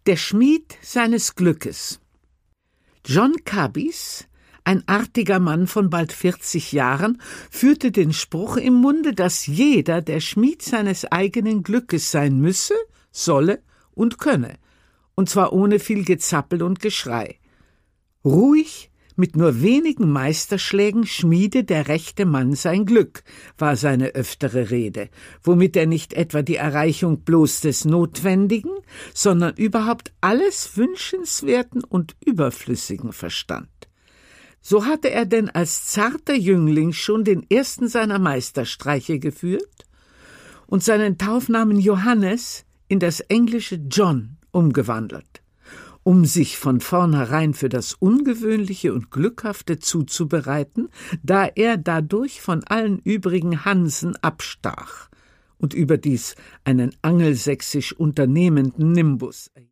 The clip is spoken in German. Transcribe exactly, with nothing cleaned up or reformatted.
Der Schmied seines Glückes. John Kabys, ein artiger Mann von bald vierzig Jahren, führte den Spruch im Munde, dass jeder der Schmied seines eigenen Glückes sein müsse, solle und könne, und zwar ohne viel Gezappel und Geschrei. Ruhig, mit nur wenigen Meisterschlägen schmiede der rechte Mann sein Glück, war seine öftere Rede, womit er nicht etwa die Erreichung bloß des Notwendigen, sondern überhaupt alles Wünschenswerten und Überflüssigen verstand. So hatte er denn als zarter Jüngling schon den ersten seiner Meisterstreiche geführt und seinen Taufnamen Johannes in das englische John umgewandelt, um sich von vornherein für das Ungewöhnliche und Glückhafte zuzubereiten, da er dadurch von allen übrigen Hansen abstach und überdies einen angelsächsisch unternehmenden Nimbus